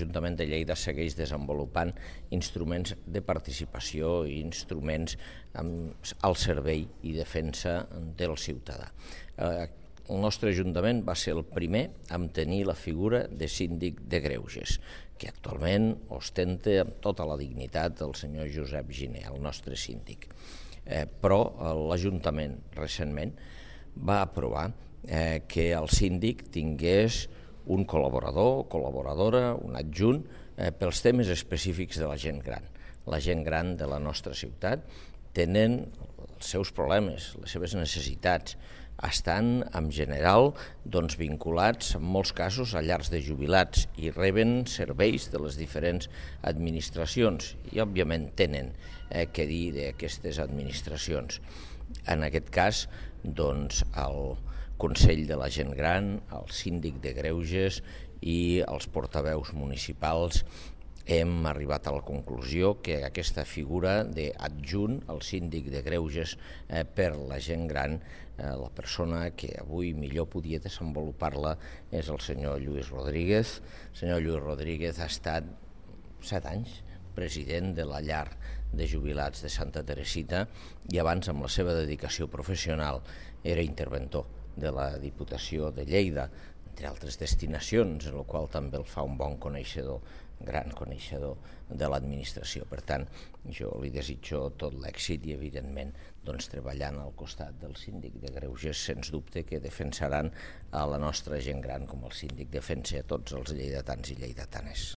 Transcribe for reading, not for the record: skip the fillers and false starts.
l'Ajuntament de Lleida segueix desenvolupant instruments de participació i instruments al servei i defensa del ciutadà. El nostre Ajuntament va ser el primer a tenir la figura de síndic de greuges, que actualment ostenta amb tota la dignitat el senyor Josep Giner, el nostre síndic. Però l'Ajuntament recentment va aprovar que el síndic tingués un col·laborador o col·laboradora, un adjunt, pels temes específics de la gent gran. La gent gran de la nostra ciutat tenen els seus problemes, les seves necessitats, estan en general vinculats en molts casos a llars de jubilats i reben serveis de les diferents administracions i òbviament tenen què dir d'aquestes administracions. En aquest cas, el Consell de la Gent Gran, el Síndic de Greuges i els portaveus municipals hem arribat a la conclusió que aquesta figura d'adjunt al Síndic de Greuges per la gent gran, la persona que avui millor podia desenvolupar-la és el senyor Lluís Rodríguez. El senyor Lluís Rodríguez ha estat 7 anys president de la llar de jubilats de Santa Teresita i abans, amb la seva dedicació professional, era interventor de la Diputació de Lleida, entre altres destinacions, en la qual també el fa un bon coneixedor, gran coneixedor de l'administració. Per tant, jo li desitjo tot l'èxit i, evidentment, treballant al costat del síndic de greuges, sens dubte que defensaran a la nostra gent gran com el síndic defensa a tots els lleidatans i lleidatanes.